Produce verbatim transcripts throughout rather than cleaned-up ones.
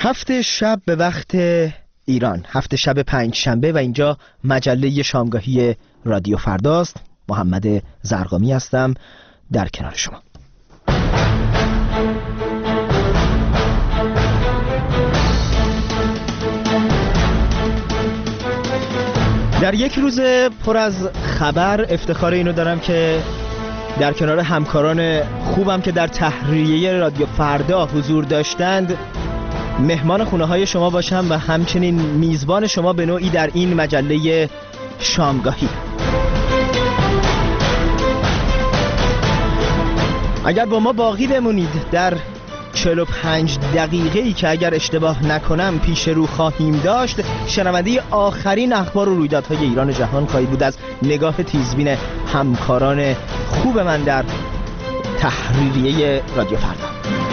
هفت شب به وقت ایران، هفت شب پنج شنبه و اینجا مجله شامگاهی رادیو فرداست. محمد زرقامی هستم در کنار شما. در یک روز پر از خبر افتخار اینو دارم که در کنار همکاران خوبم که در تهریه رادیو فردا حضور داشتند مهمان خونه های شما باشم و همچنین میزبان شما به نوعی در این مجله شامگاهی. اگر با ما باقی بمونید در چهل و پنج دقیقه‌ای که اگر اشتباه نکنم پیش رو خواهیم داشت، شنونده آخرین اخبار و رویدادهای ایران و جهان خواهید بود از نگاه تیزبین همکاران خوب من در تحریریه رادیو فردا.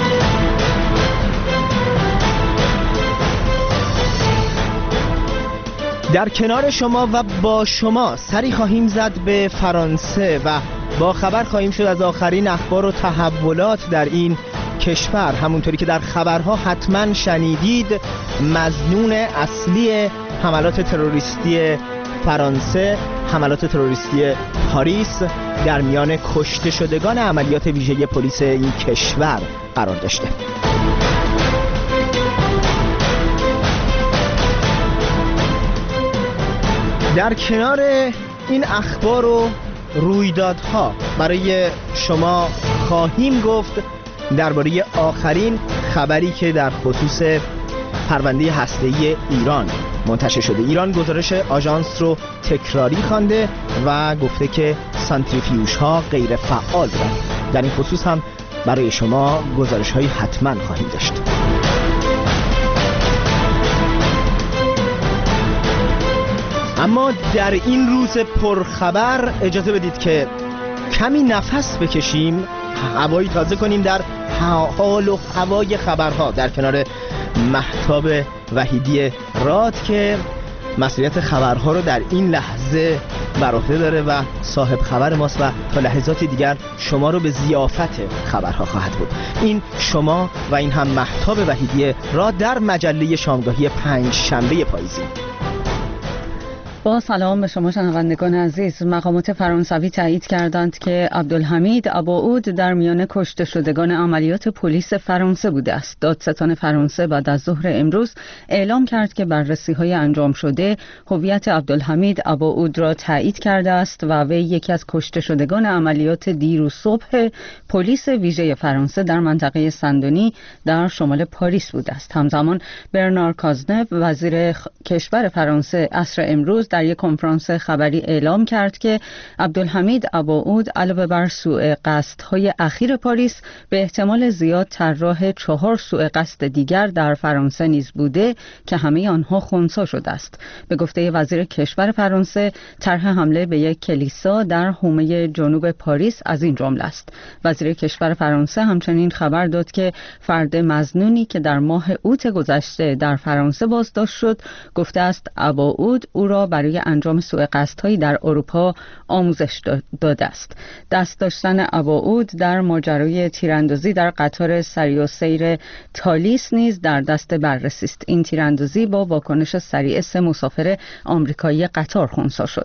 در کنار شما و با شما سری خواهیم زد به فرانسه و با خبر خواهیم شد از آخرین اخبار و تحولات در این کشور. همونطوری که در خبرها حتما شنیدید، مظنون اصلی حملات تروریستی فرانسه، حملات تروریستی پاریس، در میان کشته شدگان عملیات ویژه پلیس این کشور قرار داشته. در کنار این اخبار و رویدادها برای شما خواهیم گفت درباره آخرین خبری که در خصوص پرونده هسته‌ای ایران منتشر شده. ایران گزارش آژانس رو تکراری خوانده و گفته که سانتریفیوژها غیر فعال بودند. در این خصوص هم برای شما گزارش‌های حتما خواهیم داشت. اما در این روز پرخبر اجازه بدید که کمی نفس بکشیم، هوایی تازه کنیم در حال و هوای خبرها در کنار مهتاب وحیدی راد که مسئولیت خبرها رو در این لحظه بر عهده داره و صاحب خبر ماست و تا لحظات دیگر شما رو به ضیافت خبرها خواهد بود. این شما و این هم مهتاب وحیدی راد در مجله شامگاهی پنج شنبه پاییزی. با سلام به شما شنوندگان عزیز. مقامات فرانسوی تایید کردند که عبدالحمید اباعود در میان کشته شدگان عملیات پلیس فرانسه بوده است. دادستان فرانسه بعد از ظهر امروز اعلام کرد که بررسی‌های انجام شده هویت عبدالحمید اباعود را تایید کرده است و وی یکی از کشته شدگان عملیات دیروز صبح پلیس ویژه فرانسه در منطقه سندونی در شمال پاریس بوده است. همزمان برنار کازنو وزیر کشور فرانسه عصر امروز در یک کنفرانس خبری اعلام کرد که عبدالحمید اباعود علاوه بر سوء قصدهای اخیر پاریس به احتمال زیاد طراح چهار سوء قصد دیگر در فرانسه نیز بوده که همه آنها خنثی شده است. به گفته وزیر کشور فرانسه، طرح حمله به یک کلیسا در حومه جنوب پاریس از این جمله است. وزیر کشور فرانسه همچنین خبر داد که فرد مظنونی که در ماه اوت گذشته در فرانسه بازداشت شد گفته است اباعود او را برای انجام سوء قصدهایی در اروپا آموزش داده است. دست داشتن اباعود در ماجرای تیراندازی در قطار سری و سیر تالیس نیز در دست بررسی است. این تیراندازی با واکنش سریع سه مسافر آمریکایی قطار خنثی شد.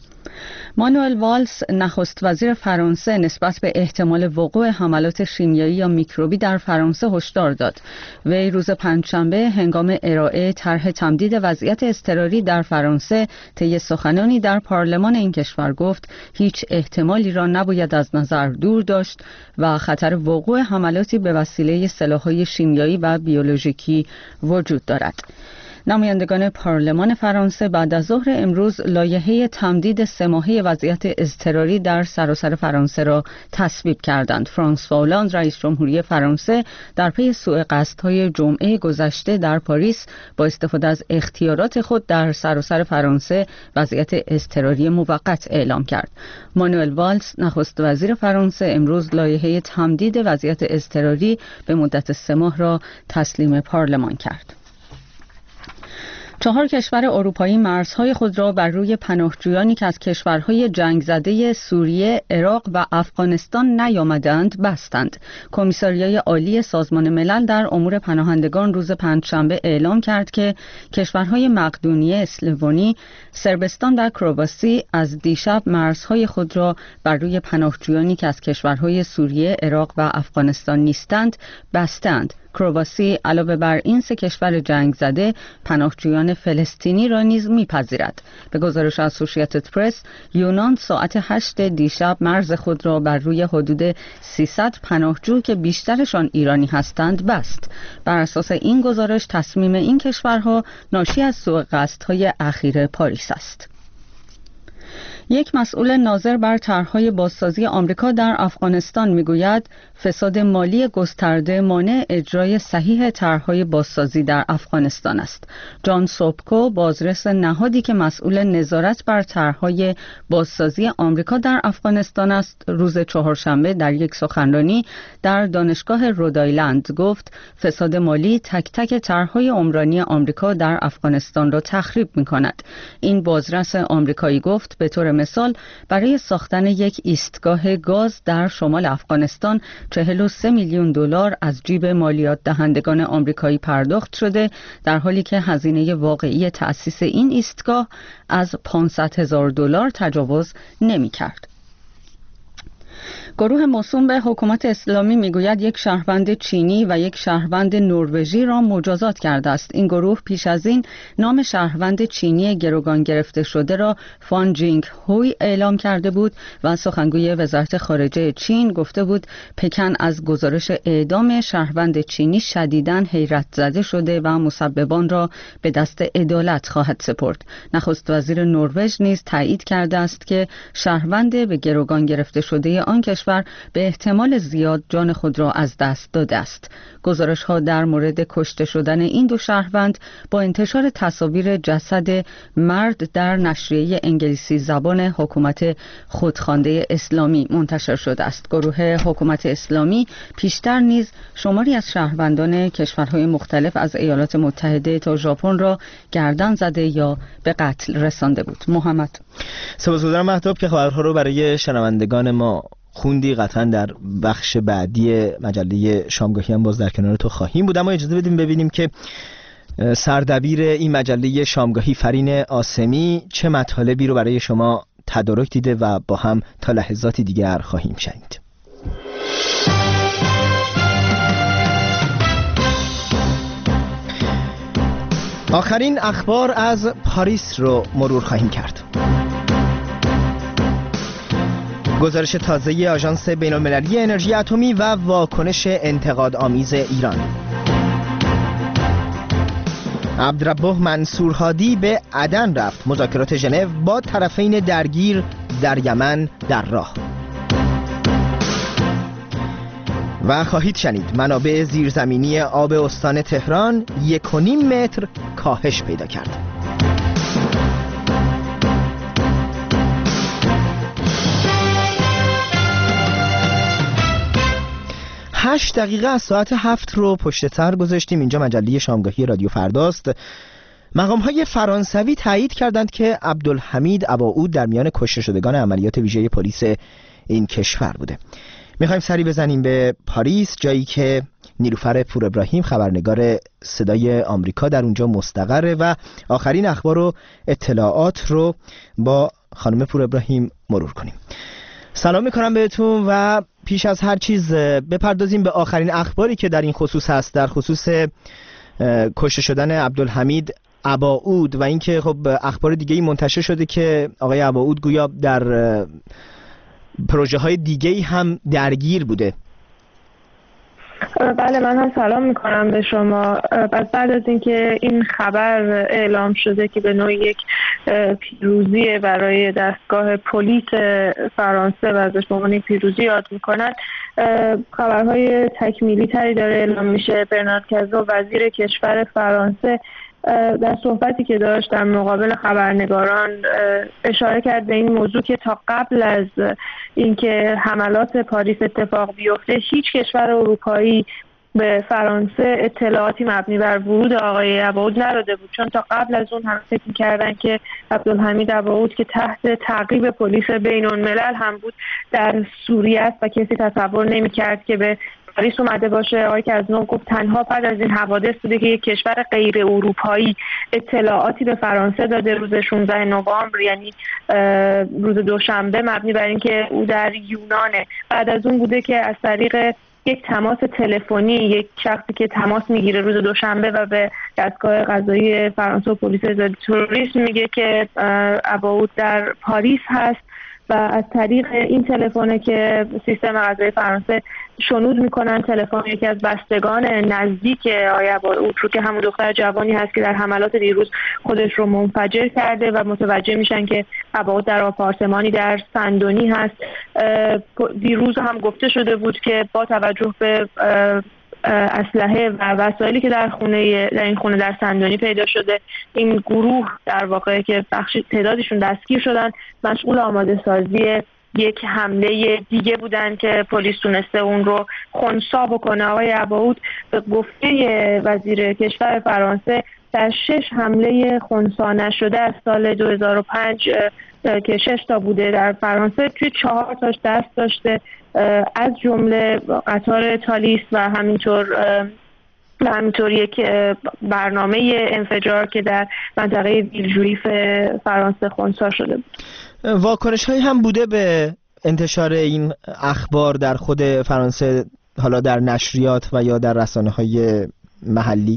مانوئل والس نخست وزیر فرانسه نسبت به احتمال وقوع حملات شیمیایی یا میکروبی در فرانسه هشدار داد. وی روز پنجشنبه هنگام ارائه طرح تمدید وضعیت اضطراری در فرانسه طی سخنانی در پارلمان این کشور گفت هیچ احتمالی را نباید از نظر دور داشت و خطر وقوع حملاتی به وسیله سلاح‌های شیمیایی و بیولوژیکی وجود دارد. نمایندگان پارلمان فرانسه بعد از ظهر امروز لایحه تمدید سه ماهه وضعیت اضطراری در سراسر فرانسه را تصویب کردند. فرانسوا هولند رئیس جمهوری فرانسه در پی سوء قصدهای جمعه گذشته در پاریس با استفاده از اختیارات خود در سراسر فرانسه وضعیت اضطراری موقت اعلام کرد. مانوئل والس نخست وزیر فرانسه امروز لایحه تمدید وضعیت اضطراری به مدت سه ماه را تسلیم پارلمان کرد. چهار کشور اروپایی مرزهای خود را بر روی پناهجویانی که از کشورهای جنگ زده سوریه، عراق و افغانستان نیامدند بستند. کمیساریای عالی سازمان ملل در امور پناهندگان روز پنجشنبه اعلام کرد که کشورهای مقدونیه، اسلوونی، صربستان و کرواسی از دیشب مرزهای خود را بر روی پناهجویانی که از کشورهای سوریه، عراق و افغانستان نیستند بستند. کرواسی علاوه بر این سه کشور جنگ زده پناهجویان فلسطینی را نیز میپذیرد. به گزارش اسوسییتد پرس، یونان ساعت هشت دیشب مرز خود را بر روی حدود سیصد پناهجو که بیشترشان ایرانی هستند بست. بر اساس این گزارش تصمیم این کشورها ناشی از سوء قصدهای اخیر پاریس است. یک مسئول ناظر بر طرح‌های بازسازی آمریکا در افغانستان میگوید فساد مالی گسترده مانع اجرای صحیح طرح‌های بازسازی در افغانستان است. جان سوبکو، بازرس نهادی که مسئول نظارت بر طرح‌های بازسازی آمریکا در افغانستان است، روز چهارشنبه در یک سخنرانی در دانشگاه رودایلند گفت فساد مالی تک تک طرح‌های عمرانی آمریکا در افغانستان را تخریب می‌کند. این بازرس آمریکایی گفت به طور مثال برای ساختن یک ایستگاه گاز در شمال افغانستان چهل و سه میلیون دلار از جیب مالیات دهندگان آمریکایی پرداخت شده، در حالی که هزینه واقعی تأسیس این ایستگاه از پانصد هزار دلار تجاوز نمی‌کرد. گروه موسوم به حکومت اسلامی میگوید یک شهروند چینی و یک شهروند نروژی را مجازات کرده است. این گروه پیش از این نام شهروند چینی گروگان گرفته شده را فان جینگ هوی اعلام کرده بود و سخنگوی وزارت خارجه چین گفته بود پکن از گزارش اعدام شهروند چینی شدیداً حیرت زده شده و مسببان را به دست عدالت خواهد سپرد. نخست وزیر نروژ نیز تایید کرده است که شهروند به گروگان گرفته شده آن کشور به احتمال زیاد جان خود را از دست داده است. گزارش ها در مورد کشته شدن این دو شهروند با انتشار تصاویر جسد مرد در نشریه انگلیسی زبان حکومت خودخوانده اسلامی منتشر شده است. گروه حکومت اسلامی پیشتر نیز شماری از شهروندان کشورهای مختلف از ایالات متحده تا ژاپن را گردن زده یا به قتل رسانده بود. محمد سپاسگزارم مهتاب که خبرها رو برای شنوندگان ما خوندی. قطعا در بخش بعدی مجله شامگاهی هم باز در کنار تو خواهیم بود، اما اجازه بدیم ببینیم که سردبیر این مجله شامگاهی فرین آسمی چه مطالبی رو برای شما تدارک دیده و با هم تا لحظاتی دیگر خواهیم شنید. آخرین اخبار از پاریس رو مرور خواهیم کرد. گزارش تازه آژانس بین‌المللی انرژی اتمی و واکنش انتقادآمیز ایران. عبدالربه منصور هادی به عدن رفت. مذاکرات ژنو با طرفین درگیر در یمن در راه. و خواهید شنید منابع زیرزمینی آب استان تهران یک و نیم متر کاهش پیدا کرد. هشت دقیقه از ساعت هفت رو پشت سر گذاشتیم. اینجا مجله شامگاهی رادیو فرداست. مقام‌های فرانسوی تایید کردند که عبدالحمید اباعود در میان کشته شدگان عملیات ویژه پلیس این کشور بوده. میخوایم سری بزنیم به پاریس، جایی که نیلوفر پور ابراهیم خبرنگار صدای آمریکا در اونجا مستقره و آخرین اخبار و اطلاعات رو با خانم پور ابراهیم مرور کنیم. سلام میکنم بهتون و پیش از هر چیز بپردازیم به آخرین اخباری که در این خصوص هست، در خصوص کشته شدن عبدالحمید اباعود و اینکه خب اخبار دیگه‌ای منتشر شده که آقای اباعود گویا در پروژه های دیگه‌ای هم درگیر بوده. بله، من هم سلام میکنم به شما. پس بعد از اینکه این خبر اعلام شده که به نوعی یک پیروزی برای دستگاه پلیس فرانسه و ازش به عنوان پیروزی یاد میکنن، خبرهای تکمیلی تری داره اعلام میشه. برنارد کازو وزیر کشور فرانسه در صحبتی که داشت در مقابل خبرنگاران اشاره کرد به این موضوع که تا قبل از اینکه حملات پاریس اتفاق بیفته هیچ کشور اروپایی به فرانسه اطلاعاتی مبنی بر ورود آقای اباعود نداده بود، چون تا قبل از اون هم فکر می‌کردن که عبدالحمید اباعود که تحت تعقیب پلیس بین‌الملل هم بود در سوریه است و کسی تصور نمی‌کرد که به پاریس اومده باشه. آقای کظمی گفت تنها بعد از این حوادث بوده که یک کشور غیر اروپایی اطلاعاتی به فرانسه داده روز شانزده نوامبر، یعنی روز دوشنبه، مبنی بر اینکه او در یونانه. بعد از اون بوده که از طریق یک تماس تلفنی یک شخصی که تماس میگیره روز دوشنبه و به دستگاه قضایی فرانسه و پلیس تروریسم میگه که اباعود در پاریس هست و از طریق این تلفن که سیستم قضایی فرانسه شنود میکنن تلفن یکی از بستگان نزدیک آقای اباعود رو که همون دختر جوانی هست که در حملات دیروز خودش رو منفجر کرده و متوجه میشن که اباعود در آپارتمانی در سندونی هست. دیروز هم گفته شده بود که با توجه به اسلحه و وسایلی که در خونه در این خونه در سندونی پیدا شده، این گروه در واقع که بخش تعدادشون دستگیر شدن مسئول آماده سازی یک حمله دیگه بودن که پلیس تونسته اون رو خنثی بکنه. آقای اباعود به گفته وزیر کشور فرانسه در شش حمله خنثی نشده از سال دو هزار و پنج که شش تا بوده در فرانسه توی چهار تاش دست داشته، از جمله قطار تالیس و همینطور و همینطور یک برنامه انفجار که در منطقه ویلژویف فرانسه خنثی شده بود. واکنش هایی هم بوده به انتشار این اخبار در خود فرانسه، حالا در نشریات و یا در رسانه های محلی؟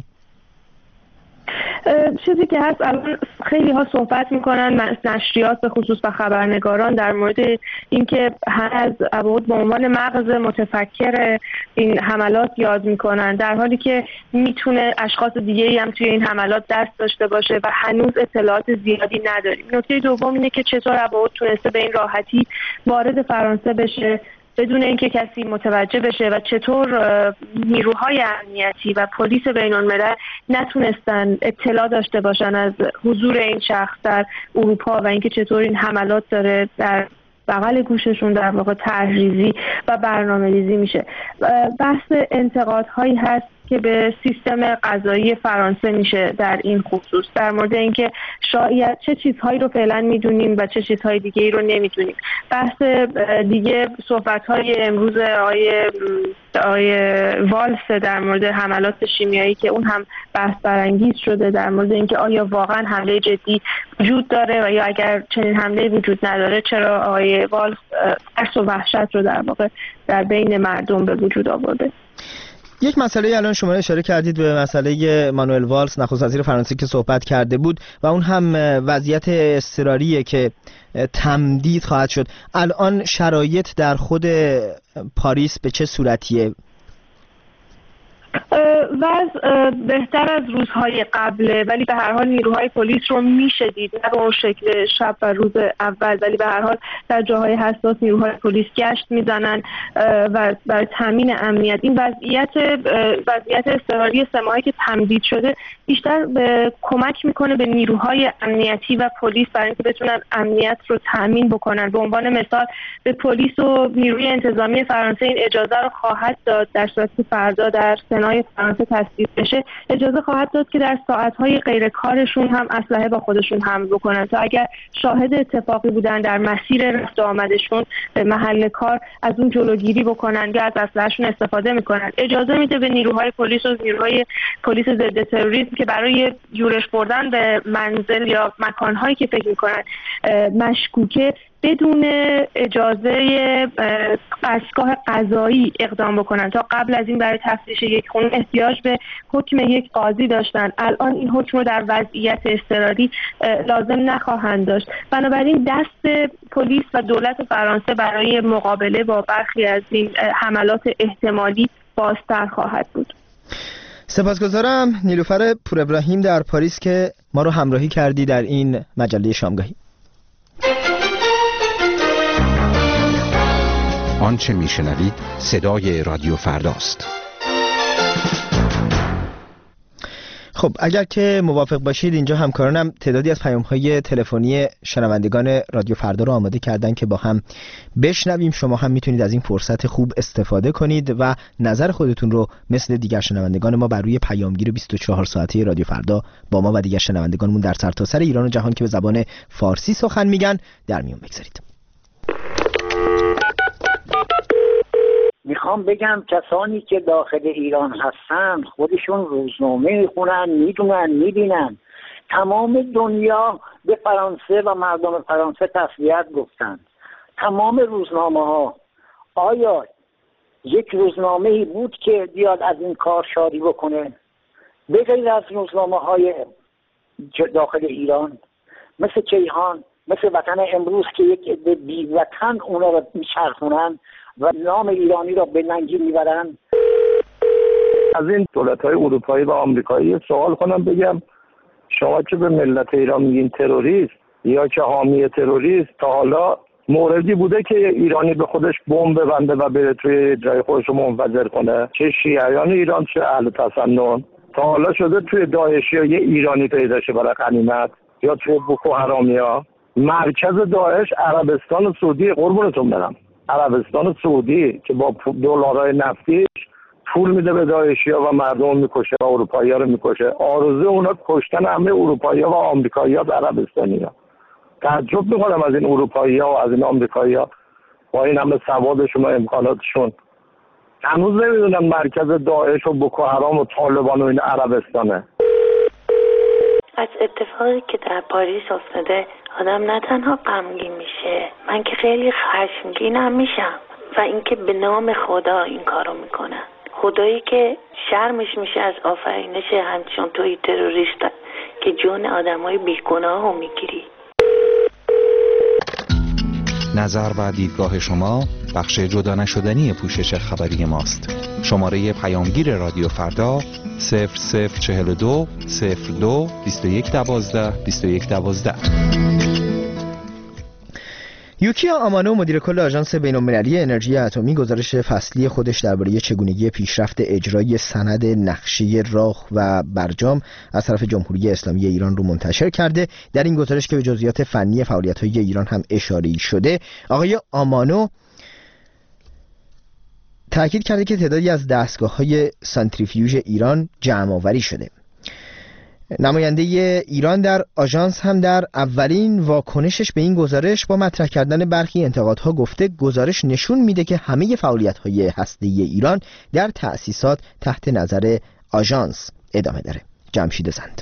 چیزی که هست الان خیلی ها صحبت میکنن، نشریات به خصوص و خبرنگاران، در مورد اینکه از اباعود به عنوان مغز متفکر این حملات یاد میکنن، در حالی که میتونه اشخاص دیگه‌ای هم توی این حملات دست داشته باشه و هنوز اطلاعات زیادی نداریم. نکته دوم اینه که چطور اباعود تونسته به این راحتی وارد فرانسه بشه بدون اینکه کسی متوجه بشه و چطور نیروهای امنیتی و پلیس بین‌الملل نتونستن اطلاع داشته باشن از حضور این شخص در اروپا و اینکه چطور این حملات داره در بغل گوششون در واقع تحریزی و برنامه‌ریزی میشه. بحث انتقادهایی هست که به سیستم قضایی فرانسه میشه در این خصوص، در مورد اینکه شاید چه چیزهایی رو فعلا میدونیم و چه چیزهای دیگه ای رو نمیدونیم. بحث دیگه صحبت‌های امروز آقای آقای والس در مورد حملات شیمیایی که اون هم بحث برانگیز شده، در مورد اینکه آیا واقعا حمله جدی وجود داره و یا اگر چنین حمله وجود نداره چرا آقای والس ترس و وحشت رو در واقع در بین مردم به وجود آورده. یک مسئله الان شما اشاره کردید به مسئله مانوئل والس، نخست وزیر فرانسه که صحبت کرده بود و اون هم وضعیت اضطراریه که تمدید خواهد شد. الان شرایط در خود پاریس به چه صورتیه؟ وضع بهتر از روزهای قبله، ولی به هر حال نیروهای پلیس رو میشه دید، نه به اون شکل شب و روز اول، ولی به هر حال در جاهای حساس نیروهای پلیس گشت میزنن و برای تامین امنیت. این وضعیت وضعیت اضطراری سه ماهه که تمدید شده بیشتر به کمک میکنه به نیروهای امنیتی و پلیس برای اینکه بتونن امنیت رو تامین بکنن. به عنوان مثال به پلیس و نیروی انتظامی فرانسه این اجازه رو خواهد داد در صورتی که فردا در سنای فرانسه تصویب بشه، اجازه خواهد داد که در ساعت‌های غیر کارشون هم اسلحه با خودشون حمل بکنن تا اگر شاهد اتفاقی بودن در مسیر رفت و آمدشون به محل کار از اون جلوگیری بکنن یا از اسلحه‌شون استفاده میکنن. اجازه میده به نیروهای پلیس و نیروهای پلیس ضد تروریسم که برای یورش بردن به منزل یا مکان‌هایی که فکر میکنن مشکوکه بدون اجازه دستگاه قضایی اقدام بکنن. تا قبل از این برای تفتیش یک خونه احتیاج به حکم یک قاضی داشتن، الان این حکم رو در وضعیت اضطراری لازم نخواهند داشت. بنابراین دست پلیس و دولت فرانسه برای مقابله با برخی از این حملات احتمالی بازتر خواهد بود. سپاسگزارم نیلوفر پور ابراهیم در پاریس که ما رو همراهی کردی در این مجله شامگاهی. آنچه میشنوید صدای رادیو فرداست. خب اگر که موافق باشید اینجا همکارانم تعدادی از پیام‌های تلفنی شنوندگان رادیو فردا رو آماده کردن که با هم بشنویم. شما هم میتونید از این فرصت خوب استفاده کنید و نظر خودتون رو مثل دیگر شنوندگان ما بر روی پیامگیر بیست و چهار ساعته رادیو فردا با ما و دیگر شنوندگانمون در سرتاسر ایران و جهان که به زبان فارسی سخن میگن در میون بگذارید. میخوام بگم کسانی که داخل ایران هستن خودشون روزنامه میخونن، میدونن، میبینن. تمام دنیا به فرانسه و مردم فرانسه تسلیت گفتن. تمام روزنامه ها. آیا یک روزنامه ای بود که بیاد از این کار شادی بکنه؟ به غیر از روزنامه های داخل ایران مثل کیهان، مثل وطن امروز که یک عده بی وطن اونا رو میچرخونن و نام ایرانی را به ننگی میبرن. از این دولت‌های اروپایی و آمریکایی سوال کنم بگم شما که به ملت ایران میگین تروریست یا که حامی تروریست، تا حالا موردی بوده که ایرانی به خودش بمب ببنده و بره توی جای خودش رو منفجر کنه؟ چه شیعیان ایران چه اهل تسنن. تا حالا شده توی داعشی ها یه ایرانی پیدا شه برای غنیمت یا توی بوکو حرامیا؟ مرکز داعش عربستان سعودی، قربونتون برم، عربستان سعودی که با دلارای نفتیش پول میده به داعشی‌ها و مردم میکشه و اروپایی‌ها رو میکشه. آرزوی اونا کشتن همه اروپایی‌ها و آمریکایی‌ها و عربستانی‌ها. تعجب میکنم از این اروپایی‌ها و از این آمریکایی‌ها با این همه سوادشون و امکاناتشون هنوز نمیدونن مرکز داعش و بوکو حرام و طالبان و این عربستانه. از اتفاقی که در پاریس افتاده آدم نه تنها غمگین میشه، من که خیلی خشمگینم میشم. و اینکه به نام خدا این کارو میکنن، خدایی که شرمش میشه از آفرینش همچون توی تروریست که جون آدمای بیگناه رو میگیری. نظر و دیدگاه شما بخش جدا نشدنی پوشش خبری ماست. شماره پیامگیر رادیو فردا صفر صفر چهل و دو صفر دو بیست و یک دوازده بیست و یک دوازده. یوکیا آمانو مدیر کل آژانس بین‌المللی انرژی اتمی گزارش فصلی خودش درباره چگونگی پیشرفت اجرای سند نقشه راه و برجام از طرف جمهوری اسلامی ایران رو منتشر کرده. در این گزارش که به جزئیات فنی فعالیت‌های ایران هم اشاره‌ای شده، آقای آمانو تأکید کرده که تعدادی از دستگاه‌های سانتریفیوژ ایران جمع‌آوری شده. نماینده ایران در آژانس هم در اولین واکنشش به این گزارش با مطرح کردن برخی انتقادها گفته گزارش نشون میده که همه فعالیت‌های هسته‌ای ایران در تأسیسات تحت نظر آژانس ادامه داره. جمشید زند.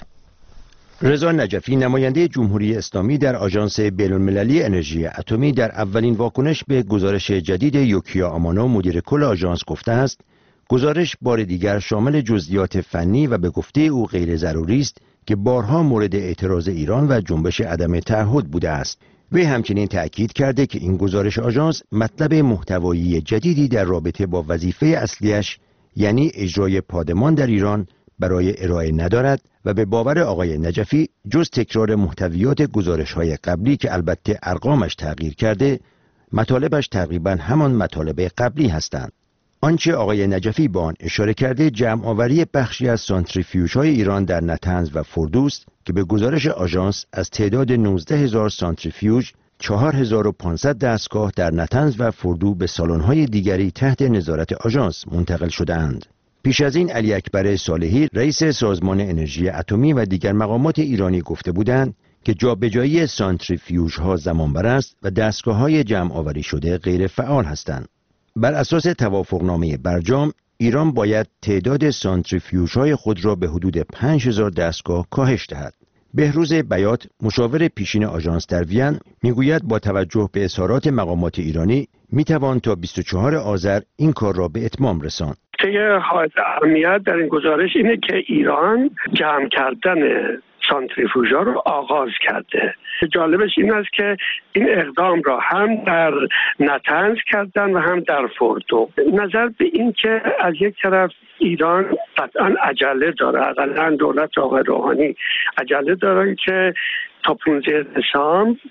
رضا نجفی نماینده جمهوری اسلامی در آژانس بین‌المللی انرژی اتمی در اولین واکنش به گزارش جدید یوکیا آمانو مدیر کل آژانس گفته است گزارش بار دیگر شامل جزئیات فنی و به گفته او غیر ضروری است که بارها مورد اعتراض ایران و جنبش عدم تعهد بوده است. وی همچنین تأکید کرده که این گزارش آژانس مطلب محتوایی جدیدی در رابطه با وظیفه اصلیش یعنی اجرای پادمان در ایران برای ارائه ندارد و به باور آقای نجفی جز تکرار محتویات گزارش‌های قبلی که البته ارقامش تغییر کرده، مطالبش تقریباً همان مطالب قبلی هستند. آنچه آقای نجفی به آن اشاره کرده جمع آوری بخشی از سانتریفیوژهای ایران در نطنز و فردوست که به گزارش آژانس از تعداد نوزده هزار سانتریفیوژ چهار هزار و پانصد دستگاه در نطنز و فردو به سالن‌های دیگری تحت نظارت آژانس منتقل شده‌اند. پیش از این علی اکبر صالحی رئیس سازمان انرژی اتمی و دیگر مقامات ایرانی گفته بودند که جابجایی سانتریفیوژها زمانبر است و دستگاه‌های جمع آوری شده غیر فعال هستند. بر اساس توافقنامه برجام ایران باید تعداد سانتریفیوژهای خود را به حدود پنج هزار دستگاه کاهش دهد. بهروز بیات مشاور پیشین آژانس در وین میگوید با توجه به اظهارات مقامات ایرانی میتوان تا بیست و چهارم آذر این کار را به اتمام رساند. نکته حائز اهمیت در این گزارش اینه که ایران جمع کردن سانتریفیوژها رو آغاز کرده. جالبش این است که این اقدام را هم در نطنز کردن و هم در فردو. نظر به این که از یک طرف ایران قطعا عجله داره، اقلا دولت آقای روحانی عجله داره که تا پانزده دسامبر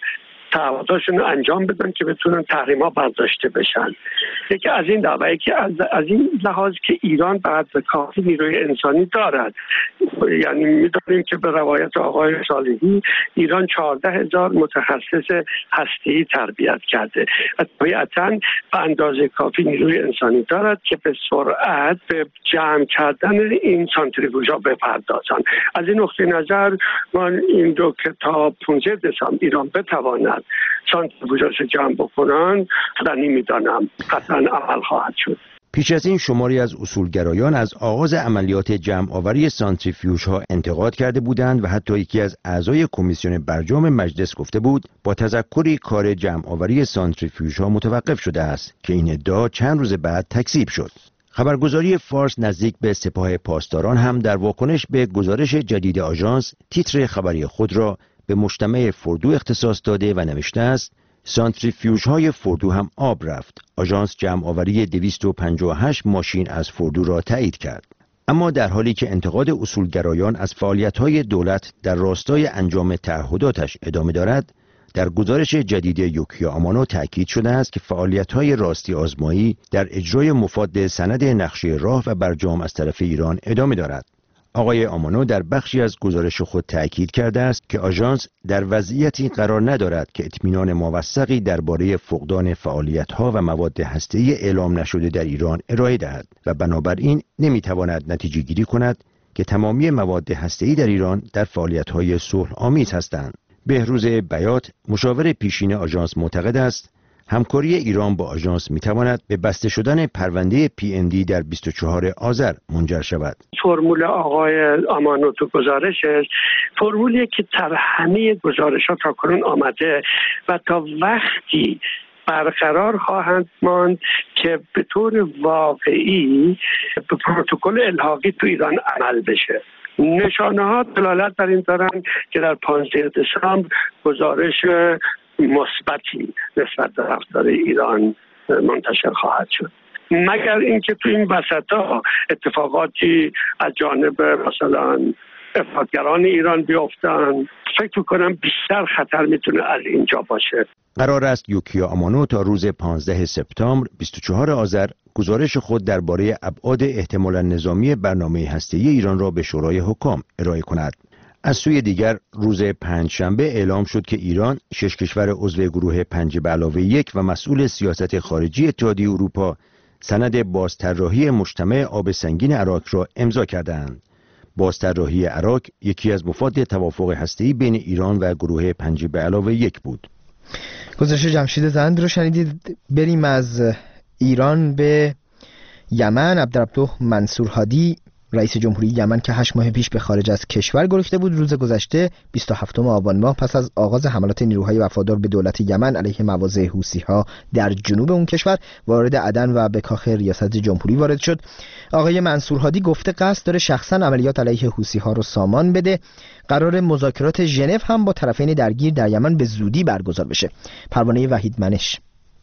تعهداتشون رو انجام بدن که بتونن تحریم‌ها برداشته بشن. یکی از این دعوایی که از, از این لحاظ که ایران بعد کافی نیروی انسانی دارد، یعنی می‌دونیم که به روایت آقای صالحی ایران چهارده هزار متخصص هسته‌ای تربیت کرده و طبیعتاً به اندازه کافی نیروی انسانی دارد که به سرعت به جمع کردن این سانتریفوژها بپردازند. از این نقطه نظر من این رو که تا پانزده دسامبر ایران بتواند سانتریفوژهاش جمع بکنن دنی میدانم قطعا عمل خواهد شد. پیش از این شماری از اصولگرایان از آغاز عملیات جمع آوری سانتریفیوژها انتقاد کرده بودند و حتی یکی از اعضای کمیسیون برجام مجلس گفته بود با تذکری کار جمع آوری سانتریفیوژها متوقف شده است که این ادعا چند روز بعد تکذیب شد. خبرگزاری فارس نزدیک به سپاه پاسداران هم در واکنش به گزارش جدید آژانس تیتر خبری خود را به مجتمع فردو اختصاص داده و نوشته است سانتریفیوژهای فردو هم آب رفت. آژانس جمع آوری دویست و پنجاه و هشت ماشین از فردو را تایید کرد. اما در حالی که انتقاد اصولگرایان از فعالیت‌های دولت در راستای انجام تعهداتش ادامه دارد، در گزارش جدید یوکیا آمانو تأکید شده است که فعالیت‌های راستی آزمایی در اجرای مفاد سند نقشه راه و برجام از طرف ایران ادامه دارد. آقای آمانو در بخشی از گزارش خود تأکید کرده است که آژانس در وضعیتی قرار ندارد که اطمینان موثقی درباره فقدان فعالیت‌ها و مواد هسته‌ای اعلام نشده در ایران ارائه دهد و بنابراین نمی‌تواند نتیجه گیری کند که تمامی مواد هسته‌ای در ایران در فعالیت‌های صلح آمیز هستند. بهروز بیات مشاور پیشین آژانس معتقد است همکاری ایران با آژانس میتواند به بسته شدن پرونده پی ان دی در بیست و چهارم آذر منجر شود. فرمول آقای آمانو تو گزارشش فرمولیه که در همه گزارش‌ها تاکنون آمده و تا وقتی برقرار خواهند ماند که به طور واقعی به پروتکل الحاقی تو ایران عمل بشه. نشانه ها دلالت بر این دارن که در پانزده دسامبر گزارش مثبتی نسبت به رفتار ایران منتشر خواهد شد، مگر اینکه تو این وسطا اتفاقاتی از جانب مثلا افراطگران ایران بیفتن. فکر کنم بیشتر خطر میتونه از اینجا باشه. قرار است یوکیا آمانو تا روز پانزده سپتامبر بیست و چهارم آذر گزارش خود درباره ابعاد احتمالاً نظامی برنامه هسته‌ای ایران را به شورای حکام ارائه کند. از سوی دیگر روز پنجشنبه اعلام شد که ایران شش کشور عضو گروه پنج به علاوه یک و مسئول سیاست خارجی اتحادیه اروپا سند بازطراحی مجتمع آب سنگین عراق را امضا کردند. بازطراحی عراق یکی از مفاد توافق هسته‌ای بین ایران و گروه پنج به علاوه یک بود. گزارش جمشید زند رو شنیدید. بریم از ایران به یمن. عبدالفتاح منصور هادی رئیس جمهوری یمن که هشت ماه پیش به خارج از کشور گریخته بود، روز گذشته بیست و هفتم آبان ماه پس از آغاز حملات نیروهای وفادار به دولت یمن علیه مواضع حوثی‌ها در جنوب اون کشور وارد عدن و به کاخ ریاست جمهوری وارد شد. آقای منصور هادی گفته قصد داره شخصا عملیات علیه حوثی‌ها رو سامان بده. قرار مذاکرات ژنو هم با طرفین درگیر در یمن به زودی برگزار بشه. پروانه وحید منش.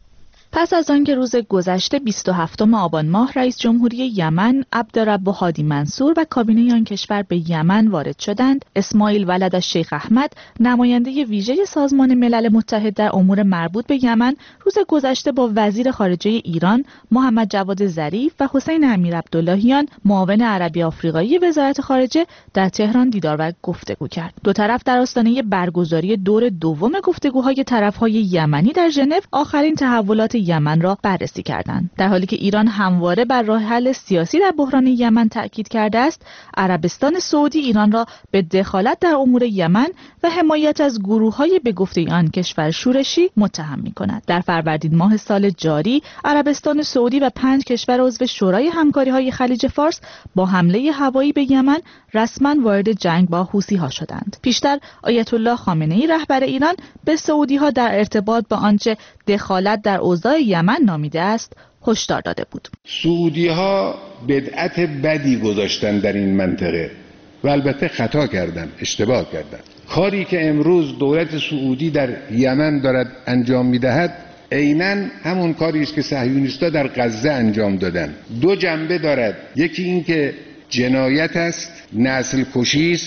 پس از آنکه روز گذشته بیست و هفتم آبان ماه رئیس جمهوری یمن عبدالرب هادی منصور و کابینه آن کشور به یمن وارد شدند، اسماعیل ولد شیخ احمد نماینده ویژه سازمان ملل متحد در امور مربوط به یمن روز گذشته با وزیر خارجه ایران محمد جواد ظریف و حسین امیر عبداللهیان معاون عربی آفریقایی وزارت خارجه در تهران دیدار و گفتگو کرد. دو طرف در آستانه برگزاری دور دوم گفتگوهای طرفهای یمنی در ژنو آخرین تحولات یمن را بررسی کردند. در حالی که ایران همواره بر راه حل سیاسی در بحران یمن تاکید کرده است، عربستان سعودی ایران را به دخالت در امور یمن و حمایت از گروه‌های به گفته آن کشور شورشی متهم می‌کند. در فروردین ماه سال جاری، عربستان سعودی و پنج کشور عضو شورای همکاری‌های خلیج فارس با حمله هوایی به یمن رسما وارد جنگ با حوثی‌ها شدند. پیشتر آیت الله خامنه‌ای رهبر ایران به سعودی‌ها در ارتباط با آنچه دخالت در اوضاع یمن نامیده است هشدار داده بود. سعودی‌ها بدعت بدی گذاشتن در این منطقه و البته خطا کردن، اشتباه کردن. کاری که امروز دولت سعودی در یمن دارد انجام می‌دهد عیناً همون کاری است که صهیونیست‌ها در غزه انجام دادن. دو جنبه دارد، یکی این که جنایت است، نسل کشی است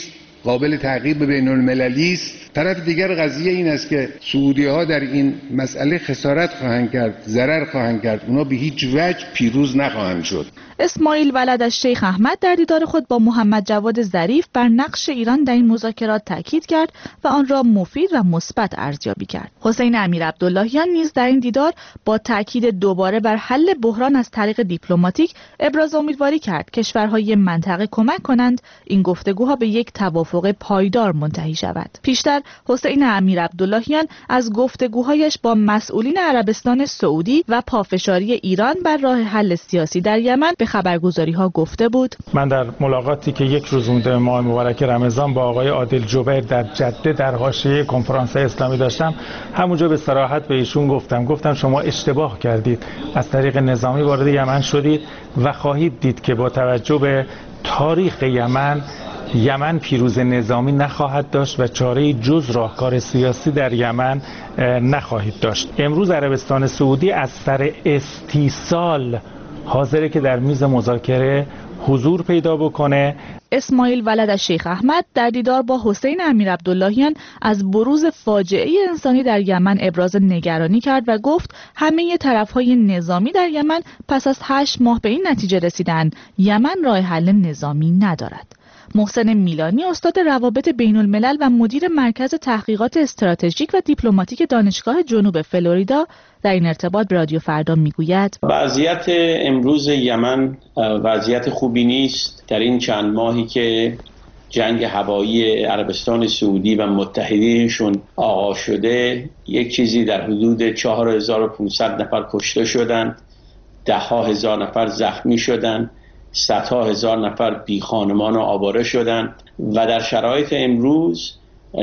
قابل تعقیب بین المللی است. طرف دیگر قضیه این است که سعودی ها در این مسئله خسارت خواهند کرد، ضرر خواهند کرد، اونا به هیچ وجه پیروز نخواهند شد. اسماعیل ولد از شیخ احمد در دیدار خود با محمد جواد ظریف بر نقش ایران در این مذاکرات تاکید کرد و آن را مفید و مثبت ارزیابی کرد. حسین امیرعبداللهیان نیز در این دیدار با تاکید دوباره بر حل بحران از طریق دیپلماتیک ابراز امیدواری کرد کشورهای منطقه کمک کنند این گفتگوها به یک توافق پایدار منتهی شود. پیشتر حسین امیرعبداللهیان از گفتگوهایش با مسئولین عربستان سعودی و پافشاری ایران بر راه حل سیاسی در یمن به خبرگزاری‌ها گفته بود: من در ملاقاتی که یک روز مونده ماه مبارک رمضان با آقای عادل جبیر در جده در حاشیه کنفرانس اسلامی داشتم، همونجا به صراحت به ایشون گفتم گفتم شما اشتباه کردید، از طریق نظامی وارد یمن شدید و خواهید دید که با توجه به تاریخ یمن یمن پیروز نظامی نخواهد داشت و چاره جز راهکار سیاسی در یمن نخواهید داشت. امروز عربستان سعودی از سر استیصال حاضره که در میز مذاکره حضور پیدا بکنه. اسماعیل ولد از شیخ احمد در دیدار با حسین امیرعبداللهیان از بروز فاجعه انسانی در یمن ابراز نگرانی کرد و گفت همه طرف‌های نظامی در یمن پس از هشت ماه به این نتیجه رسیدند یمن راه حل نظامی ندارد. محسن میلانی استاد روابط بین الملل و مدیر مرکز تحقیقات استراتژیک و دیپلماتیک دانشگاه جنوب فلوریدا در این ارتباط به رادیو فردا میگوید: وضعیت امروز یمن وضعیت خوبی نیست. در این چند ماهی که جنگ هوایی عربستان سعودی و متحدینشون آغاز شده، یک چیزی در حدود چهار هزار و پانصد نفر کشته شدند، ده ها هزار نفر زخمی شدند، صدها هزار نفر بی خانمان و آواره شدند و در شرایط امروز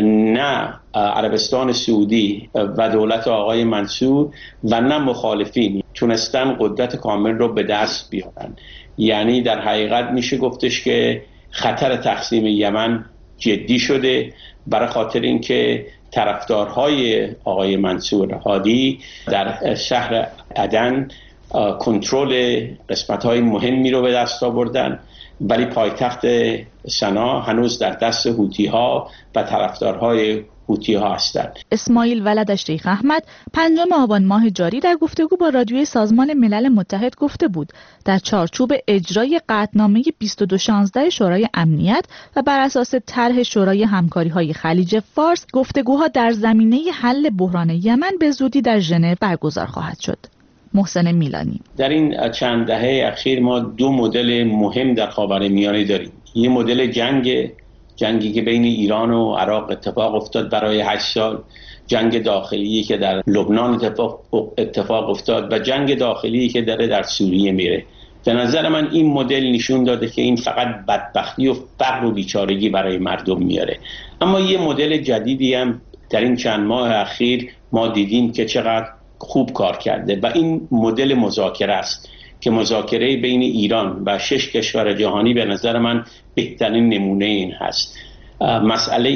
نه عربستان سعودی و دولت آقای منصور و نه مخالفین تونستن قدرت کامل رو به دست بیارن. یعنی در حقیقت میشه گفتش که خطر تقسیم یمن جدی شده، برای خاطر اینکه طرفدارهای آقای منصور هادی در شهر عدن کنترل قسمت‌های مهمی رو به دست آوردن، ولی پایتخت سنا هنوز در دست حوثی‌ها و طرفدارهای حوثی‌ها هستند. اسماعیل ولد از شیخ احمد پنجم آبان ماه جاری در گفتگو با رادیوی سازمان ملل متحد گفته بود در چارچوب اجرای قطعنامه بیست و دو شانزده شورای امنیت و بر اساس طرح شورای همکاری‌های خلیج فارس گفتگوها در زمینه حل بحران یمن به زودی در ژنو برگزار خواهد شد. محسن میلانی: در این چند دهه اخیر ما دو مدل مهم در خاورمیانه داریم. یه مدل جنگ جنگی که بین ایران و عراق اتفاق افتاد برای هشت سال، جنگ داخلی که در لبنان اتفاق اتفاق افتاد و جنگ داخلی که داره در سوریه میره. به نظر من این مدل نشون داده که این فقط بدبختی و فقر و بیچارگی برای مردم میاره. اما یه مدل جدیدی هم در این چند ماه اخیر ما دیدیم که چقدر خوب کار کرده و این مدل مذاکره است که مذاکره بین ایران و شش کشور جهانی به نظر من بهترین نمونه این هست. مسئله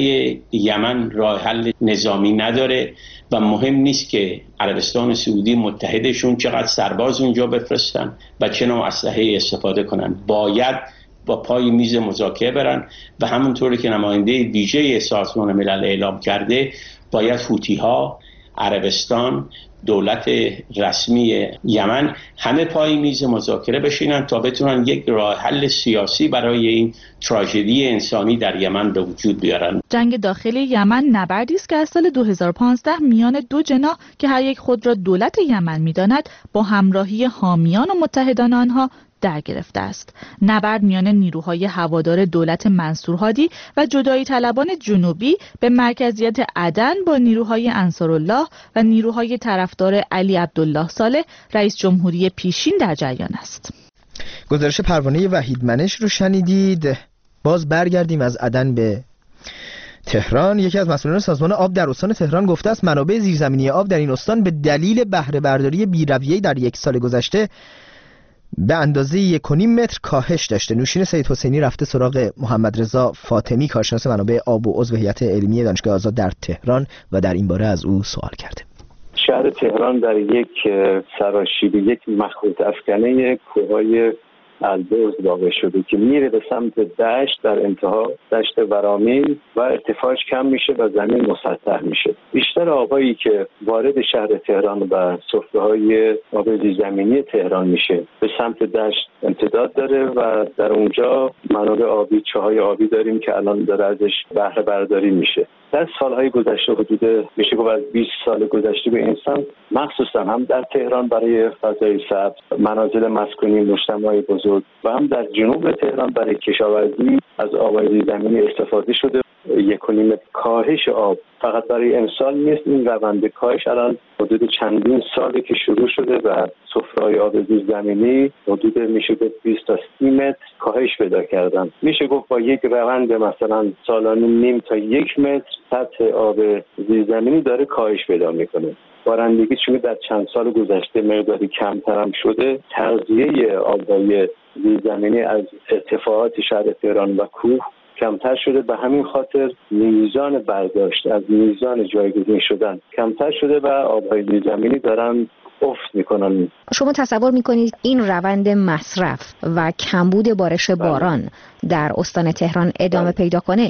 یمن راه حل نظامی نداره و مهم نیست که عربستان سعودی متحدشون چقدر سرباز اونجا بفرستن و چه نوع اسلحه استفاده کنن، باید با پای میز مذاکره برن و همونطوری که نماینده ویژه سازمان ملل اعلام کرده باید حوثی‌ها، عربستان، دولت رسمی یمن همه پای میز مذاکره بشینن تا بتونن یک راه حل سیاسی برای این تراژدی انسانی در یمن به وجود بیارن. جنگ داخلی یمن نبردی است که از سال دو هزار و پانزده میان دو جناح که هر یک خود را دولت یمن می‌داند با همراهی حامیان و متحدان آنها در گرفته است. نبرد میان نیروهای هوادار دولت منصور هادی و جدایی طلبان جنوبی به مرکزیت عدن با نیروهای انصارالله و نیروهای طرفدار علی عبدالله صالح رئیس جمهوری پیشین در جریان است. گزارش پروانه وحید منش رو شنیدید. باز برگردیم از عدن به تهران. یکی از مسئولان سازمان آب در استان تهران گفته است منابع زیرزمینی آب در این استان به دلیل بهره برداری بی‌رویه‌ای در یک سال گذشته به اندازه یک و نیم متر کاهش داشته. نوشین سید حسینی رفته سراغ محمد رضا فاطمی کارشناس منابع آب و عضو هیئت علمی دانشگاه آزاد در تهران و در این باره از او سوال کرده. شهر تهران در یک سراشیبی، یک مخروط افکنه کوههای البرز واقع شده که میره به سمت دشت، در انتها دشت ورامین و ارتفاعش کم میشه و زمین مسطح میشه. بیشتر آبایی که وارد شهر تهران و سفره‌های آب زیرزمینی تهران میشه به سمت دشت امتداد داره و در اونجا منابع آبی، چاهای آبی داریم که الان داره ازش بهره برداری میشه. در سالهای گذشته، حدود میشه گفت از بیست سال گذشته به این سمت، مخصوصا هم در تهران برای فضای سبز، منازل مسکونی، مجتمع‌های بزرگ و هم در جنوب تهران برای کشاورزی از آب‌های زیرزمینی استفاده شده. یک و نیم کاهش آب فقط برای امسال نیست، این روند کاهش الان حدود چندین ساله که شروع شده و سفره‌های آب زیرزمینی حدود میشه گفت بیست تا سی متر کاهش پیدا کردن. میشه گفت با یک روند مثلا سالانه نیم تا یک متر سطح آب زیرزمینی داره کاهش پیدا میکنه. بارندگی چون در چند سال گذشته مقداری کمتر هم شده، تغذیه آب‌های زیرزمینی از ارتفاعات شهر تهران و کوه کمتر شده. به همین خاطر میزان برداشت از میزان جایگزین شدن کمتر شده و آب‌های زیرزمینی دارن افت میکنن. شما تصور میکنید این روند مصرف و کمبود بارش باران در استان تهران ادامه پیدا کنه؟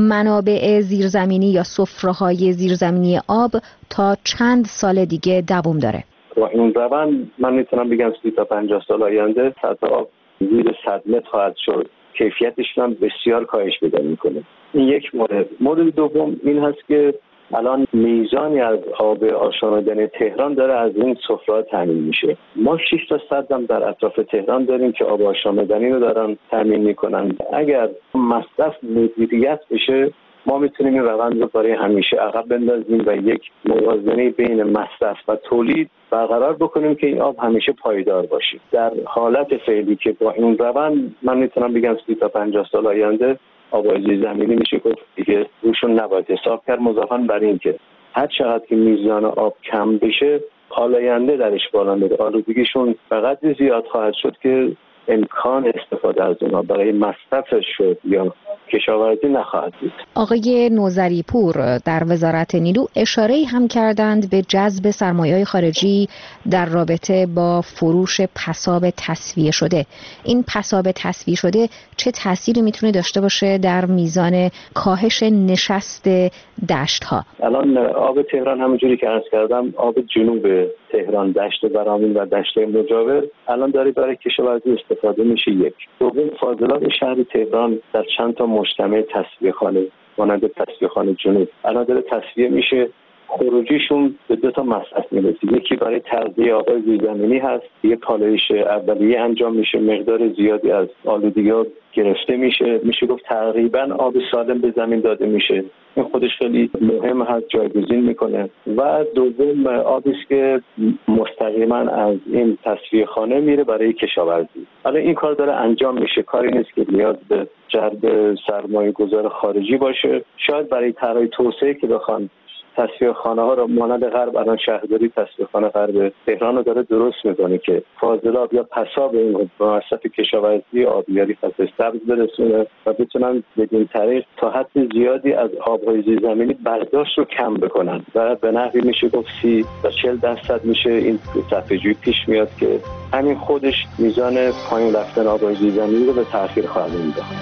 منابع زیرزمینی یا سفره‌های زیرزمینی آب تا چند سال دیگه دوام داره؟ با این روند من میتونم بگم سی تا پنجاه سال آینده سطح آب زیر صد متر خواهد شد. کیفیتش هم بسیار کاهش پیدا میکنه. این یک مورد. مورد دوم این هست که الان میزانی از آب آشامیدنی تهران داره از این سفره‌ها تامین میشه. ما شش تا صد هم در اطراف تهران داریم که آب آشامیدنی رو دارن تامین میکنن. اگر مصرف مدیریت بشه، ما میتونیم این روند رو برای همیشه عقب بندازیم و یک موازنه بین مصرف و تولید برقرار بکنیم که این آب همیشه پایدار باشه. در حالت فعلی که با این روند من میتونم بگم سی تا پنجاه سال آینده آب‌های زیرزمینی میشه گفت دیگه روشون نباید حساب کرد، مضافاً بر این که هر چقدر که میزان آب کم بشه، آلاینده درش بالا میره، آلودگیشون فقط زیاد خواهد شد که امکان استفاده از اونها برای مصرفش شد یا کشاورزی نخواهد بود. آقای نوذری پور در وزارت نیرو اشاره‌ای هم کردند به جذب سرمایه‌های خارجی در رابطه با فروش پساب تصفیه شده. این پساب تصفیه شده چه تأثیری میتونه داشته باشه در میزان کاهش نشست دشت‌ها؟ الان آب تهران همونجوری که عرض کردم، آب جنوب تهران، دشت ورامین و دشت مجاور الان داره برای کشاورزی استفاده میشه. یک دوم فاضلاب شهر تهران در چند تا مجتمع تصفیه خانه مانند تصفیه خانه جنوب الان داره تصفیه میشه. خروجیشون به دو تا مصرف میرسه. یکی برای تغذیه آب‌های زیرزمینی هست، یه پالایش اولیه انجام میشه، مقدار زیادی از آلودگی‌ها گرفته میشه، میشه گفت تقریبا آب سالم به زمین داده میشه. این خودش خیلی مهم هست، جایگزین میکنه. و دوم آبی است که مستقیما از این تصفیه خانه میره برای کشاورزی. حالا این کار داره انجام میشه، کاری نیست که نیاز به جلب سرمایه گذار خارجی باشه. شاید برای طرح توسعه که بخوان تصفیه خانه ها رو مانند غرب، الان شهرداری تصفیه خانه غرب تهران رو داره درست میکنه که فاضلاب یا پساب این به مصرف کشاورزی آبیاری فصل سبز برسونه و بتونن بدین طریق تا حد زیادی از آبهای زیرزمینی برداشت رو کم بکنن و به نحوی میشه گفت سی تا چهل درصد میشه این صرفه‌جویی پیش میاد که همین خودش میزان پایین رفتن آبهای زیرزمینی رو به تأخیر خواهد انداخت.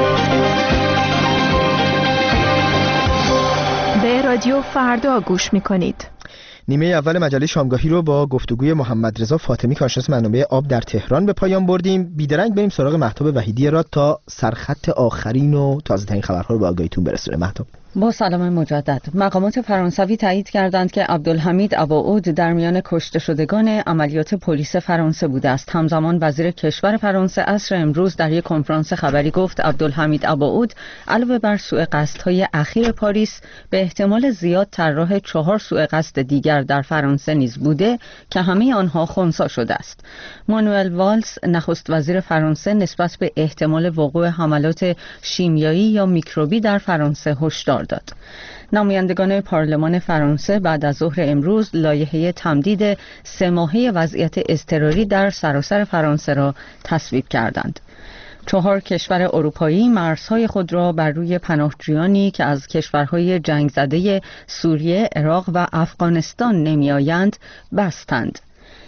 به رادیو فردا گوش میکنید. نیمه اول مجله شامگاهی رو با گفتگوی محمد رضا فاطمی کارشناس منابع آب در تهران به پایان بردیم. بیدرنگ بریم سراغ مهتاب وحیدی را تا سرخط آخرین و تازه‌ترین خبرها رو به آگاهیتون برسونه. مهتاب. با سلام مجدد. مقامات فرانسوی تایید کردند که عبدالحمید اباعود در میان کشته شدگان عملیات پلیس فرانسه بوده است. همزمان وزیر کشور فرانسه عصر امروز در یک کنفرانس خبری گفت عبدالحمید اباعود علاوه بر سوء قصدهای اخیر پاریس به احتمال زیاد طراح چهار سوء قصد دیگر در فرانسه نیز بوده که همه آنها خنثی شده است. مانوئل والز نخست وزیر فرانسه نسبت به احتمال وقوع حملات شیمیایی یا میکروبی در فرانسه هشدار داد. نمایندگان پارلمان فرانسه بعد از ظهر امروز لایحه تمدید سه ماهه وضعیت اضطراری در سراسر فرانسه را تصویب کردند. چهار کشور اروپایی مرزهای خود را بر روی پناهجویانی که از کشورهای جنگ زده سوریه، عراق و افغانستان نمی‌آیند بستند.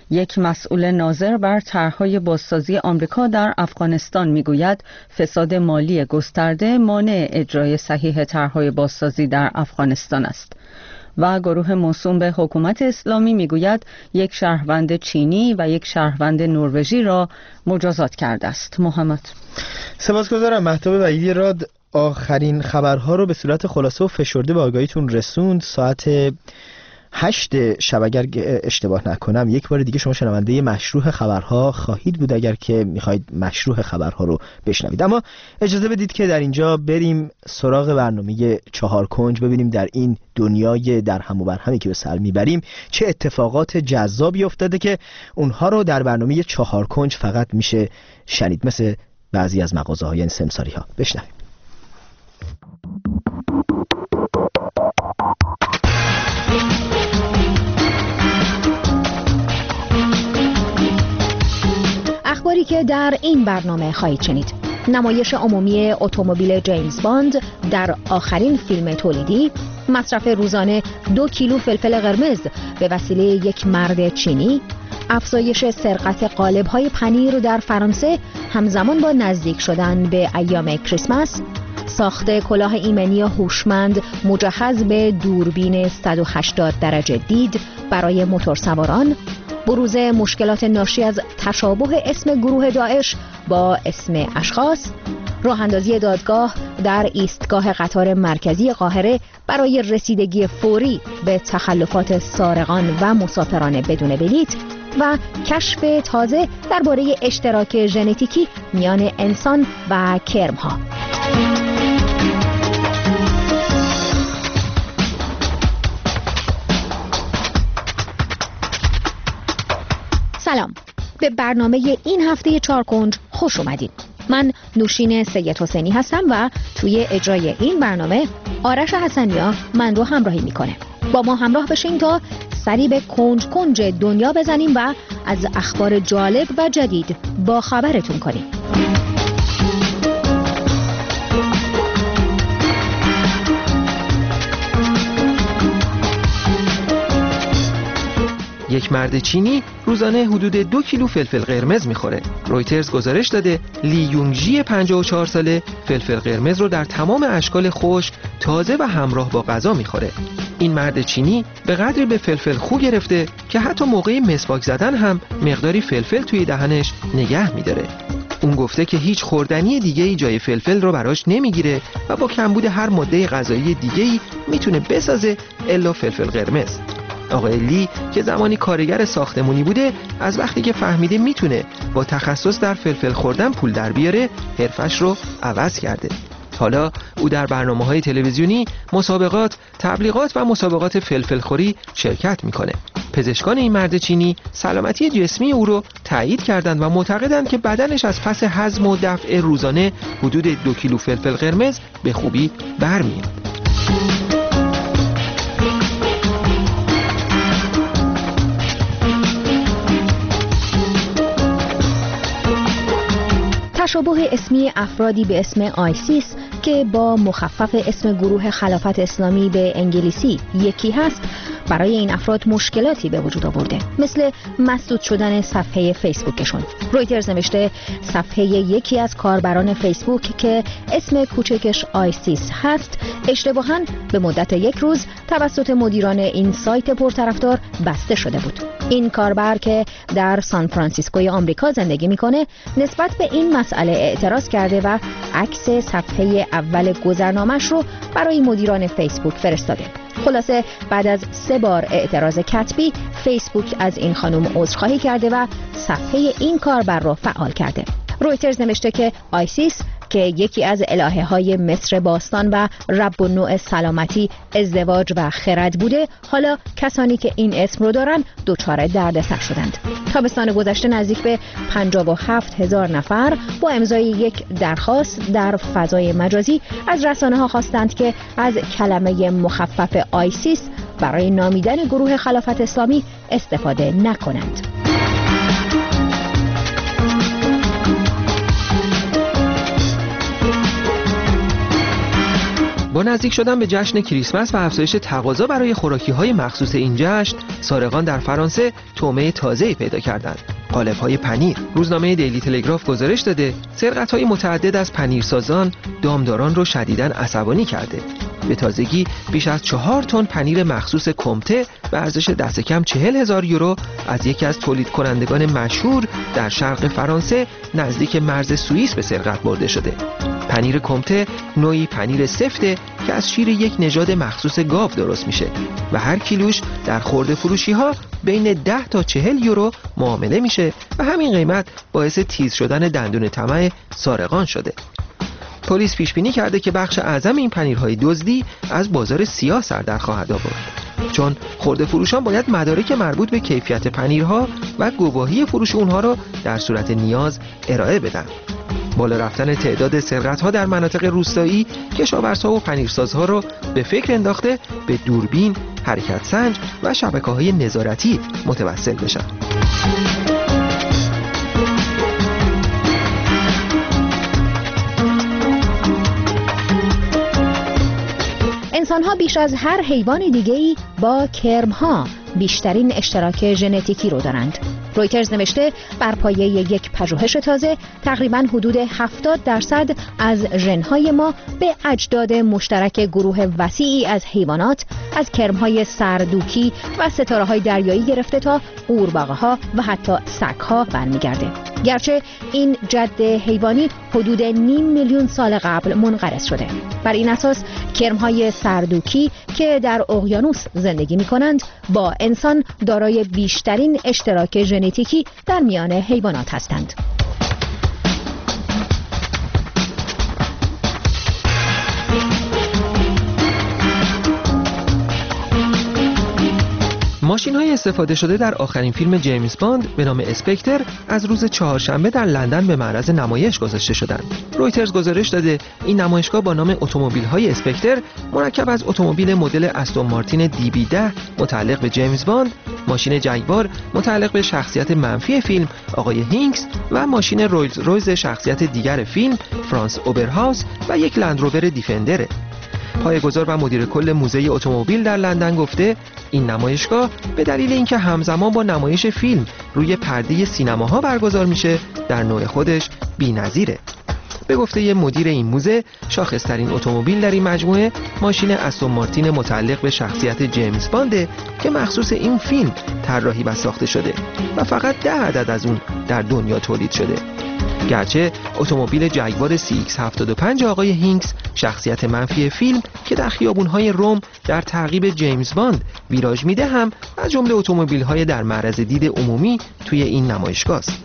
یک مسئول ناظر بر طرح‌های بازسازی آمریکا در افغانستان میگوید فساد مالی گسترده مانع اجرای صحیح طرح‌های بازسازی در افغانستان است. و گروه موسوم به حکومت اسلامی میگوید یک شهروند چینی و یک شهروند نروژی را مجازات کرده است. محمد. سپاسگزارم. مهتاب وحیدی راد آخرین خبرها رو به صورت خلاصه و فشرده به آگاهیتون رسوند. ساعت هشت شب اگر اشتباه نکنم یک بار دیگه شما شنونده مشروع خبرها خواهید بود اگر که میخواید مشروع خبرها رو بشنوید. اما اجازه بدید که در اینجا بریم سراغ برنامه چهار کنج، ببینیم در این دنیای در هم و بر همی که به سر میبریم چه اتفاقات جذابی افتاده که اونها رو در برنامه چهار کنج فقط میشه شنید، مثل بعضی از مغازه های سمساری ها. بشنویم. اخباری که در این برنامه خواهید شنید: نمایش عمومی اتومبیل جیمز باند در آخرین فیلم تولیدی، مصرف روزانه دو کیلو فلفل قرمز به وسیله یک مرد چینی، افزایش سرقت قالب‌های پنیر در فرانسه همزمان با نزدیک شدن به ایام کریسمس، ساخت کلاه ایمنی هوشمند مجهز به دوربین صد و هشتاد درجه دید برای موتورسواران، بروز مشکلات ناشی از تشابه اسم گروه داعش با اسم اشخاص، راه اندازی دادگاه در ایستگاه قطار مرکزی قاهره برای رسیدگی فوری به تخلفات سارقان و مسافران بدون بلیط و کشف تازه درباره اشتراک ژنتیکی میان انسان و کرم‌ها. سلام، به برنامه این هفته چهار کنج خوش اومدید. من نوشین سید حسینی هستم و توی اجرای این برنامه آرش حسنیا من رو همراهی میکنه. با ما همراه بشین تا سری به کنج کنج دنیا بزنیم و از اخبار جالب و جدید با خبرتون کنیم. یک مرد چینی روزانه حدود دو کیلو فلفل قرمز میخوره. رویترز گزارش داده لی یونگژی پنجاه و چهار ساله فلفل قرمز رو در تمام اشکال خشک، تازه و همراه با غذا میخوره. این مرد چینی به قدری به فلفل خو گرفته که حتی موقع مسواک زدن هم مقداری فلفل توی دهنش نگه میداره. اون گفته که هیچ خوردنی دیگه‌ای جای فلفل رو براش نمیگیره و با کمبود هر ماده غذایی دیگه‌ای میتونه بسازه الا فلفل قرمز. آقای لی که زمانی کارگر ساختمونی بوده، از وقتی که فهمیده میتونه با تخصص در فلفل خوردن پول در بیاره، حرفش رو عوض کرده. حالا او در برنامه‌های تلویزیونی، مسابقات، تبلیغات و مسابقات فلفل خوری شرکت میکنه. پزشکان این مرد چینی سلامتی جسمی او رو تایید کردند و معتقدند که بدنش از پس هضم و دفع روزانه حدود دو کیلو فلفل قرمز به خوبی برمیاد. تشابه اسمی افرادی به اسم آیسیس که با مخفف اسم گروه خلافت اسلامی به انگلیسی یکی هست، برای این افراد مشکلاتی به وجود آورده، مثل مسدود شدن صفحه فیسبوکشون. رویترز نوشته صفحه یکی از کاربران فیسبوک که اسم کوچکش آیسیس هست، اشتباهاً به مدت یک روز توسط مدیران این سایت پرطرفدار بسته شده بود. این کاربر که در سان فرانسیسکوی آمریکا زندگی میکنه، نسبت به این مسئله اعتراض کرده و عکس صفحه اول گذرنامش رو برای مدیران فیسبوک فرستاده. خلاصه بعد از سه بار اعتراض کتبی، فیسبوک از این خانم عذرخواهی کرده و صفحه این کاربر رو فعال کرده. رویترز نوشته که آیسیس که یکی از الهه های مصر باستان و رب النوع سلامتی، ازدواج و خرد بوده، حالا کسانی که این اسم رو دارن دچار دردسر شدند. تابستان گذشته نزدیک به پنجاه و هفت هزار نفر با امضای یک درخواست در فضای مجازی از رسانه ها خواستند که از کلمه مخفف آیسیس برای نامیدن گروه خلافت اسلامی استفاده نکنند. با نزدیک شدن به جشن کریسمس و افزایش تقاضا برای خوراکی‌های مخصوص این جشن، سارقان در فرانسه طعمه تازه‌ای پیدا کردند: قالب‌های پنیر. روزنامه دیلی تلگراف گزارش داده سرقت‌های متعدد از پنیرسازان دامداران رو شدیداً عصبانی کرده. به تازگی بیش از چهار تن پنیر مخصوص کمته به ارزش دست کم چهل هزار یورو از یکی از تولید کنندگان مشهور در شرق فرانسه نزدیک مرز سوئیس به سرقت برده شده. پنیر کمته نوعی پنیر سفته که از شیر یک نژاد مخصوص گاو درست میشه و هر کیلوش در خرده فروشی ها بین ده تا چهل یورو معامله میشه و همین قیمت باعث تیز شدن دندون طمع سارقان شده. پلیس پیش بینی کرده که بخش اعظم این پنیرهای دزدی از بازار سیاه سر در خواهد آورد، چون خرده فروشان باید مدارک مربوط به کیفیت پنیرها و گواهی فروش اونها را در صورت نیاز ارائه بدن. بالا رفتن تعداد سرقت‌ها در مناطق روستایی کشاورزها و پنیرسازها را به فکر انداخته به دوربین، حرکت سنج و شبکه‌های نظارتی متوسل بشن. انسان‌ها بیش از هر حیوان دیگه‌ای با کرم‌ها بیشترین اشتراک ژنتیکی رو دارند. رویترز نوشته بر پایه یک پژوهش تازه تقریباً حدود هفتاد درصد از ژن‌های ما به اجداد مشترک گروه وسیعی از حیوانات از کرم‌های سردوکی و ستاره‌های دریایی گرفته تا قورباغه‌ها و حتی سگ‌ها برمیگرده. گرچه این جد حیوانی حدود نیم میلیون سال قبل منقرض شده. بر این اساس کرم‌های سردوکی که در اقیانوس زندگی می‌کنند با انسان دارای بیشترین اشتراک ژنتیکی در میان حیوانات هستند. ماشین‌های استفاده شده در آخرین فیلم جیمز باند به نام اسپکتر از روز چهارشنبه در لندن به معرض نمایش گذاشته شدند. رویترز گزارش داده این نمایشگاه با نام اتومبیل‌های اسپکتر مرکب از اتومبیل مدل استون مارتین دی بی ده متعلق به جیمز باند، ماشین جگوار متعلق به شخصیت منفی فیلم آقای هینکس و ماشین رولز رویز شخصیت دیگر فیلم فرانس اوبرهاوس و یک لندروور دیفندره. پایه‌گذار و مدیر کل موزه اتومبیل در لندن گفته این نمایشگاه به دلیل اینکه همزمان با نمایش فیلم روی پرده سینماها برگزار میشه در نوع خودش بی‌نظیره. به گفته یه مدیر این موزه شاخص‌ترین اتومبیل در این مجموعه ماشین استون مارتین متعلق به شخصیت جیمز بانده که مخصوص این فیلم طراحی و ساخته شده و فقط ده عدد از اون در دنیا تولید شده. گرچه اتومبیل جگوار سی ایکس هفتاد و پنج آقای هینکس شخصیت منفی فیلم که در خیابون‌های روم در تعقیب جیمز باند ویراژ میده هم از جمله اتومبیل‌های در معرض دید عمومی توی این نمایشگاه است.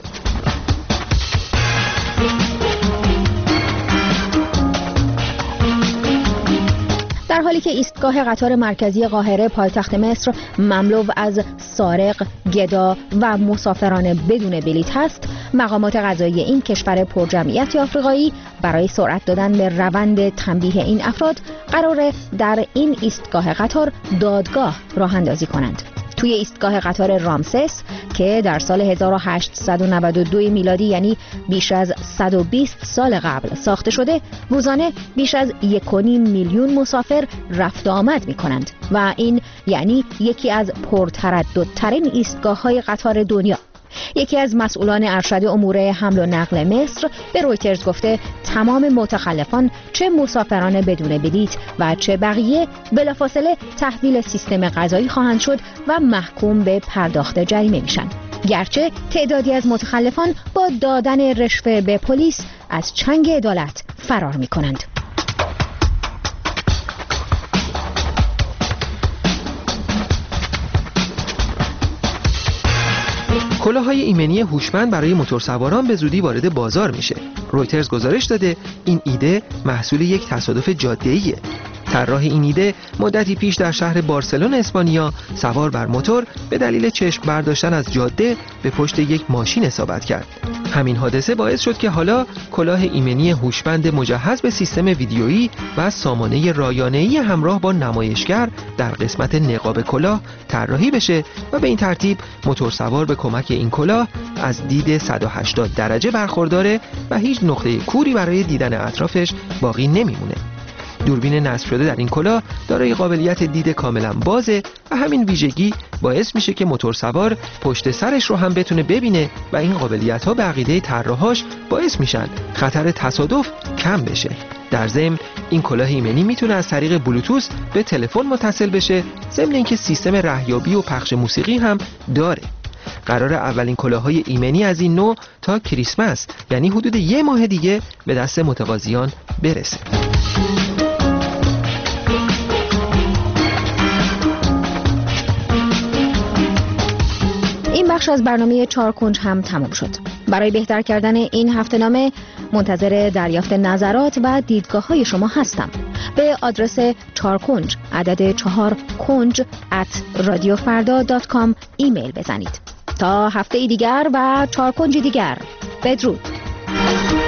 در حالی که ایستگاه قطار مرکزی قاهره پایتخت مصر مملو از سارق، گدا و مسافران بدون بلیط هست، مقامات قضایی این کشور پرجمعیت آفریقایی برای سرعت دادن به روند تنبیه این افراد قراره در این ایستگاه قطار دادگاه راه اندازی کنند. توی ایستگاه قطار رامسس که در سال هزار و هشتصد و نود و دو میلادی یعنی بیش از صد و بیست سال قبل ساخته شده، روزانه بیش از یک و نیم میلیون مسافر رفت و آمد می کنند و این یعنی یکی از پرترددترین ایستگاه‌های قطار دنیا. یکی از مسئولان ارشد امور حمل و نقل مصر به رویترز گفته تمام متخلفان چه مسافران بدون بلیط و چه بقیه بلافاصله تحویل سیستم قضایی خواهند شد و محکوم به پرداخت جریمه میشن. گرچه تعدادی از متخلفان با دادن رشوه به پلیس از چنگ عدالت فرار میکنند. کلاه‌های ایمنی هوشمند برای موتورسواران به زودی وارد بازار میشه. رویترز گزارش داده این ایده محصول یک تصادف جاده‌ایه. طراح این ایده مدتی پیش در شهر بارسلون اسپانیا سوار بر موتور به دلیل چشم برداشتن از جاده به پشت یک ماشین اصابت کرد. همین حادثه باعث شد که حالا کلاه ایمنی هوشمند مجهز به سیستم ویدیویی و سامانه رایانه‌ای همراه با نمایشگر در قسمت نقاب کلاه طراحی بشه و به این ترتیب موتورسوار به کمک این کلاه از دید صد و هشتاد درجه برخورداره و هیچ نقطه کوری برای دیدن اطرافش باقی نمیمونه. دوربین نصب شده در این کلاه دارای قابلیت دید کاملا بازه و همین ویژگی باعث میشه که موتور سوار پشت سرش رو هم بتونه ببینه و این قابلیت ها به عقیده طراحاش باعث میشن خطر تصادف کم بشه. در ضمن این کلاه ایمنی میتونه از طریق بلوتوث به تلفن متصل بشه، ضمن اینکه سیستم رهیابی و پخش موسیقی هم داره. قرار اولین کلاه‌های ایمنی از این نوع تا کریسمس، یعنی حدود یه ماه دیگه، به دست متقاضیان برسه. این بخش از برنامه چهار کنج هم تمام شد. برای بهتر کردن این هفته‌نامه منتظر دریافت نظرات و دیدگاه‌های شما هستم. به آدرس چهار کنج عدد چهار کنج ات رادیو فردا دات کام ایمیل بزنید. تا هفته دیگر و چهار کنج دیگر، بدرود.